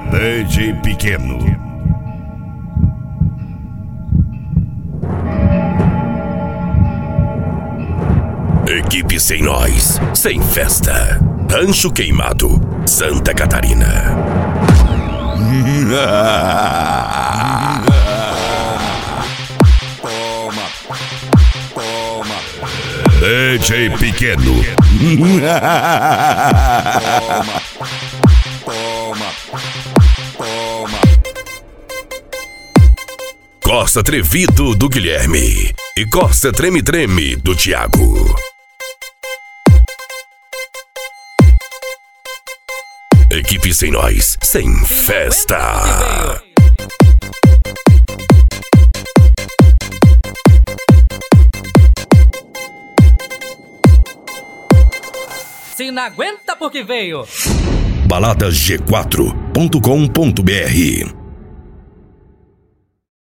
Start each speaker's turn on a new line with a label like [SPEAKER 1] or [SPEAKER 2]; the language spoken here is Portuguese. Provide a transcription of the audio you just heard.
[SPEAKER 1] DJ Pequeno. Equipe sem nós, sem festa. Rancho Queimado, Santa Catarina. Toma, toma. DJ Pequeno. Toma, toma. Costa Atrevido do Guilherme e Costa Treme Treme do Thiago. Equipe sem nós, sem festa.
[SPEAKER 2] Se não aguenta porque veio.
[SPEAKER 1] Baladasg4.com.br